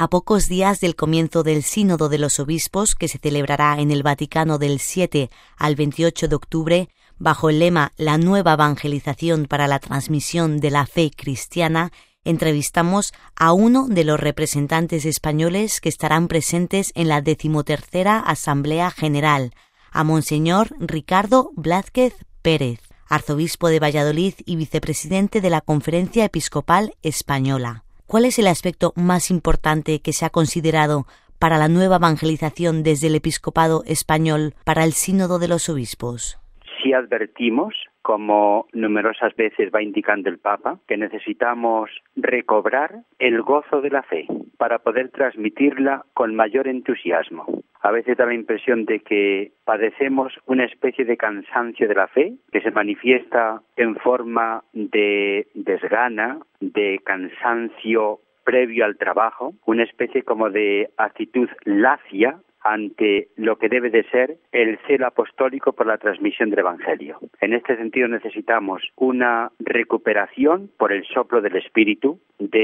A pocos días del comienzo del Sínodo de los Obispos, que se celebrará en el Vaticano del 7 al 28 de octubre, bajo el lema La nueva evangelización para la transmisión de la fe cristiana, entrevistamos a uno de los representantes españoles que estarán presentes en la 13ª Asamblea General, a Monseñor Ricardo Blázquez Pérez, arzobispo de Valladolid y vicepresidente de la Conferencia Episcopal Española. ¿Cuál es el aspecto más importante que se ha considerado para la nueva evangelización desde el episcopado español para el Sínodo de los Obispos? Sí advertimos, como numerosas veces va indicando el Papa, que necesitamos recobrar el gozo de la fe para poder transmitirla con mayor entusiasmo. A veces da la impresión de que padecemos una especie de cansancio de la fe que se manifiesta en forma de desgana, de cansancio previo al trabajo, una especie como de actitud lacia ante lo que debe de ser el celo apostólico por la transmisión del Evangelio. En este sentido necesitamos una recuperación por el soplo del Espíritu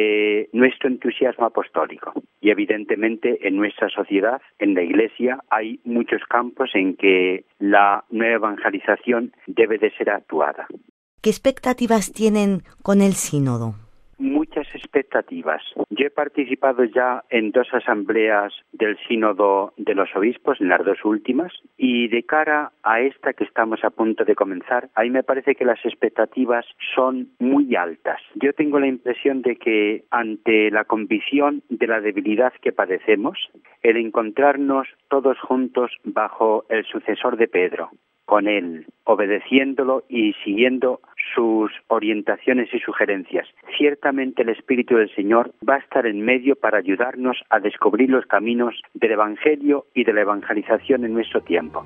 de nuestro entusiasmo apostólico. Y evidentemente en nuestra sociedad, en la Iglesia, hay muchos campos en que la nueva evangelización debe de ser actuada. ¿Qué expectativas tienen con el sínodo? Muchas expectativas. Yo he participado ya en 2 asambleas del Sínodo de los Obispos, en las 2 últimas, y de cara a esta que estamos a punto de comenzar, a mí me parece que las expectativas son muy altas. Yo tengo la impresión de que ante la convicción de la debilidad que padecemos, el encontrarnos todos juntos bajo el sucesor de Pedro, con él, obedeciéndolo y siguiendo sus orientaciones y sugerencias. Ciertamente el Espíritu del Señor va a estar en medio para ayudarnos a descubrir los caminos del Evangelio y de la evangelización en nuestro tiempo.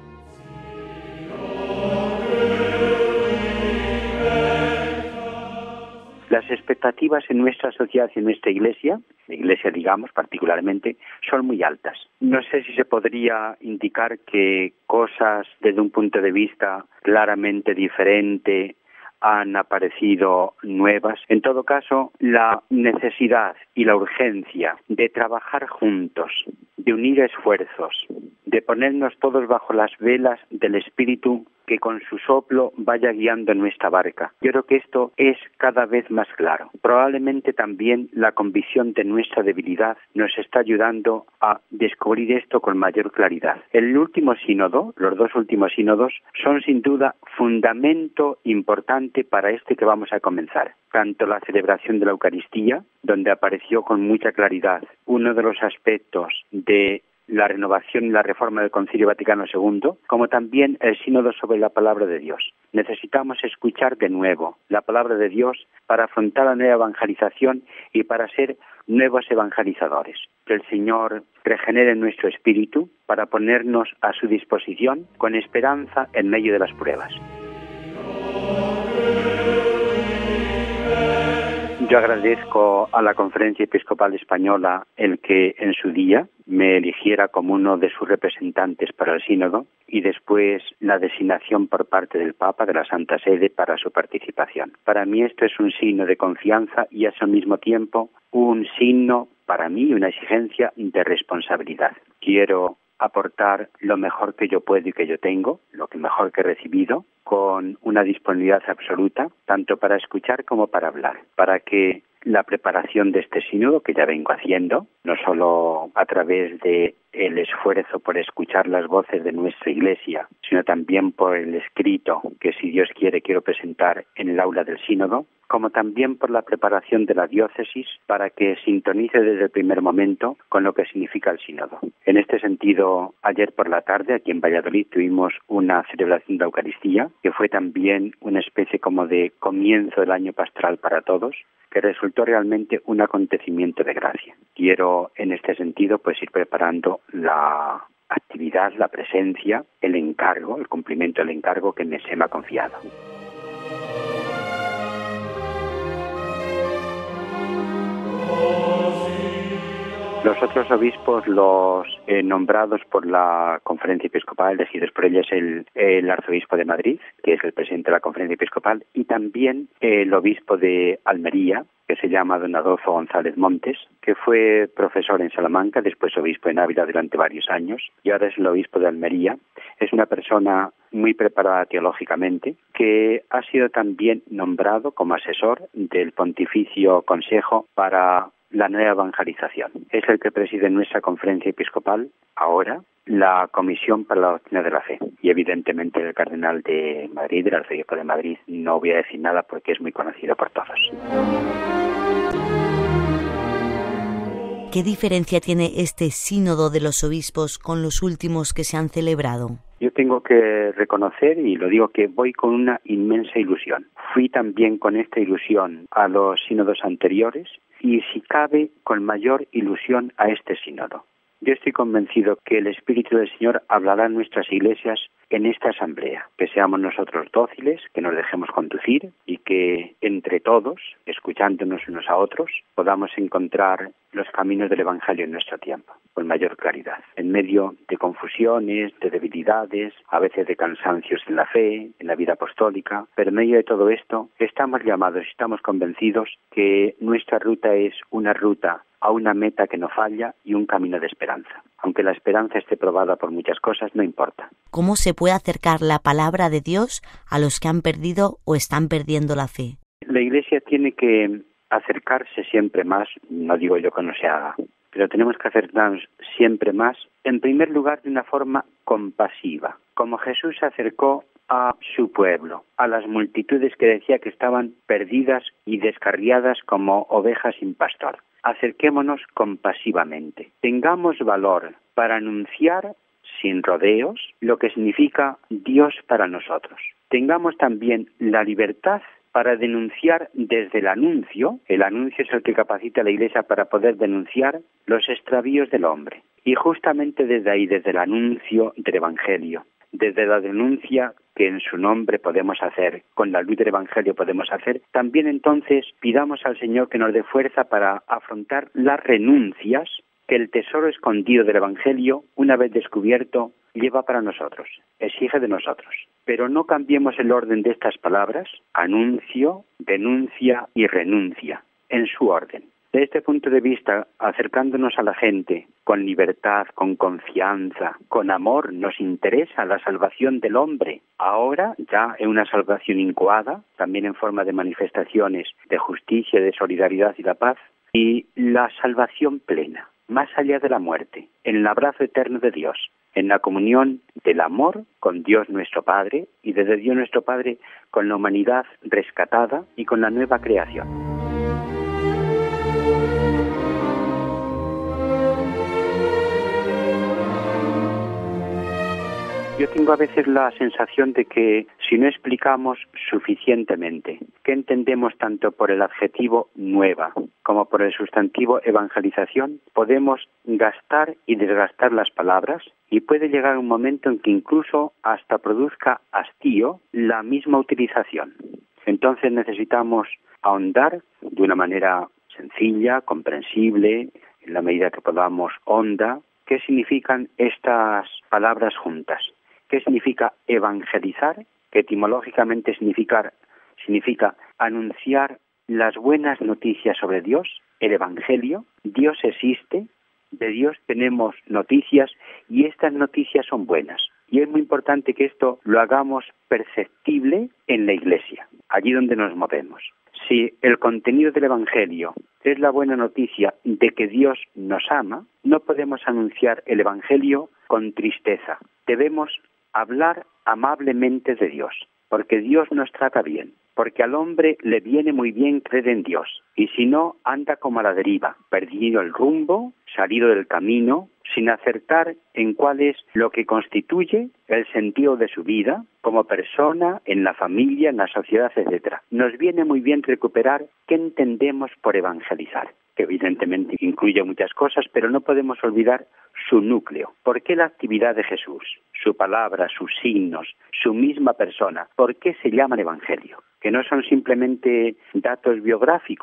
Las expectativas en nuestra sociedad y en nuestra Iglesia, la Iglesia digamos particularmente, son muy altas. No sé si se podría indicar que cosas desde un punto de vista claramente diferente han aparecido nuevas. En todo caso, la necesidad y la urgencia de trabajar juntos, de unir esfuerzos, de ponernos todos bajo las velas del Espíritu que con su soplo vaya guiando nuestra barca. Yo creo que esto es cada vez más claro. Probablemente también la convicción de nuestra debilidad nos está ayudando a descubrir esto con mayor claridad. El último sínodo, los 2 últimos sínodos, son sin duda fundamento importante para este que vamos a comenzar. Tanto la celebración de la Eucaristía, donde apareció con mucha claridad uno de los aspectos de la renovación y la reforma del Concilio Vaticano II, como también el sínodo sobre la palabra de Dios. Necesitamos escuchar de nuevo la palabra de Dios para afrontar la nueva evangelización y para ser nuevos evangelizadores. Que el Señor regenere nuestro espíritu para ponernos a su disposición con esperanza en medio de las pruebas. Yo agradezco a la Conferencia Episcopal Española el que en su día me eligiera como uno de sus representantes para el sínodo y después la designación por parte del Papa de la Santa Sede para su participación. Para mí esto es un signo de confianza y es al mismo tiempo un signo para mí, una exigencia de responsabilidad. Quiero aportar lo mejor que yo puedo y que yo tengo, lo que mejor que he recibido, con una disponibilidad absoluta, tanto para escuchar como para hablar, para que la preparación de este sínodo, que ya vengo haciendo, no solo a través de el esfuerzo por escuchar las voces de nuestra Iglesia, sino también por el escrito que, si Dios quiere, quiero presentar en el aula del sínodo, como también por la preparación de la diócesis para que sintonice desde el primer momento con lo que significa el sínodo. En este sentido, ayer por la tarde, aquí en Valladolid, tuvimos una celebración de la Eucaristía, que fue también una especie como de comienzo del año pastoral para todos, que resultó realmente un acontecimiento de gracia. Quiero, en este sentido, pues ir preparando la actividad, la presencia, el encargo, el cumplimiento del encargo que se me ha confiado. Los otros obispos, los nombrados por la Conferencia Episcopal, elegidos por ella, es el arzobispo de Madrid, que es el presidente de la Conferencia Episcopal, y también el obispo de Almería, que se llama don Adolfo González Montes, que fue profesor en Salamanca, después obispo en Ávila durante varios años, y ahora es el obispo de Almería. Es una persona muy preparada teológicamente, que ha sido también nombrado como asesor del Pontificio Consejo para la nueva evangelización. Es el que preside en nuestra Conferencia Episcopal ahora la Comisión para la Doctrina de la Fe. Y evidentemente el cardenal de Madrid, el arzobispo de Madrid, no voy a decir nada porque es muy conocido por todos. ¿Qué diferencia tiene este sínodo de los obispos con los últimos que se han celebrado? Yo tengo que reconocer, y lo digo, que voy con una inmensa ilusión. Fui también con esta ilusión a los sínodos anteriores y, si cabe, con mayor ilusión a este sínodo. Yo estoy convencido que el Espíritu del Señor hablará en nuestras iglesias en esta asamblea, que seamos nosotros dóciles, que nos dejemos conducir y que entre todos, escuchándonos unos a otros, podamos encontrar los caminos del Evangelio en nuestro tiempo, con mayor claridad, en medio de confusiones, de debilidades, a veces de cansancios en la fe, en la vida apostólica, pero en medio de todo esto estamos llamados, estamos convencidos que nuestra ruta es una ruta a una meta que no falla y un camino de esperanza. Aunque la esperanza esté probada por muchas cosas, no importa. ¿Cómo se puede acercar la palabra de Dios a los que han perdido o están perdiendo la fe? La Iglesia tiene que acercarse siempre más, no digo yo que no se haga, pero tenemos que acercarnos siempre más, en primer lugar de una forma compasiva, como Jesús se acercó a su pueblo, a las multitudes que decía que estaban perdidas y descarriadas como ovejas sin pastor. Acerquémonos compasivamente. Tengamos valor para anunciar sin rodeos lo que significa Dios para nosotros. Tengamos también la libertad para denunciar desde el anuncio es el que capacita a la Iglesia para poder denunciar los extravíos del hombre. Y justamente desde ahí, desde el anuncio del Evangelio, desde la denuncia que en su nombre podemos hacer, con la luz del Evangelio podemos hacer, también entonces pidamos al Señor que nos dé fuerza para afrontar las renuncias que el tesoro escondido del Evangelio, una vez descubierto, lleva para nosotros, exige de nosotros. Pero no cambiemos el orden de estas palabras, anuncio, denuncia y renuncia, en su orden. De este punto de vista, acercándonos a la gente con libertad, con confianza, con amor, nos interesa la salvación del hombre. Ahora, ya en una salvación incoada, también en forma de manifestaciones de justicia, de solidaridad y la paz, y la salvación plena, más allá de la muerte, en el abrazo eterno de Dios, en la comunión del amor con Dios nuestro Padre y desde Dios nuestro Padre con la humanidad rescatada y con la nueva creación. Yo tengo a veces la sensación de que si no explicamos suficientemente qué entendemos tanto por el adjetivo nueva como por el sustantivo evangelización, podemos gastar y desgastar las palabras y puede llegar un momento en que incluso hasta produzca hastío la misma utilización. Entonces necesitamos ahondar de una manera sencilla, comprensible, en la medida que podamos honda, qué significan estas palabras juntas. ¿Qué significa evangelizar? Que etimológicamente significa anunciar las buenas noticias sobre Dios, el Evangelio. Dios existe, de Dios tenemos noticias y estas noticias son buenas. Y es muy importante que esto lo hagamos perceptible en la Iglesia, allí donde nos movemos. Si el contenido del Evangelio es la buena noticia de que Dios nos ama, no podemos anunciar el Evangelio con tristeza. Debemos hablar amablemente de Dios, porque Dios nos trata bien, porque al hombre le viene muy bien creer en Dios, y si no, anda como a la deriva, perdido el rumbo, salido del camino, sin acertar en cuál es lo que constituye el sentido de su vida, como persona, en la familia, en la sociedad, etc. Nos viene muy bien recuperar qué entendemos por evangelizar, que evidentemente incluye muchas cosas, pero no podemos olvidar su núcleo. ¿Por qué la actividad de Jesús? Su palabra, sus signos, su misma persona. ¿Por qué se llama el Evangelio? Que no son simplemente datos biográficos,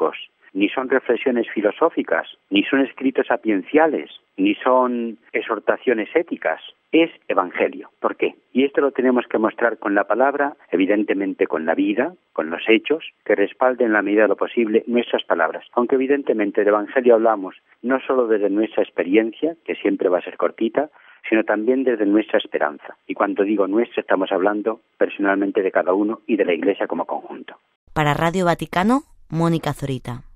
ni son reflexiones filosóficas, ni son escritos sapienciales, ni son exhortaciones éticas. Es evangelio. ¿Por qué? Y esto lo tenemos que mostrar con la palabra, evidentemente con la vida, con los hechos, que respalden en la medida de lo posible nuestras palabras. Aunque evidentemente del evangelio hablamos no solo desde nuestra experiencia, que siempre va a ser cortita, sino también desde nuestra esperanza. Y cuando digo nuestra, estamos hablando personalmente de cada uno y de la Iglesia como conjunto. Para Radio Vaticano, Mónica Zorita.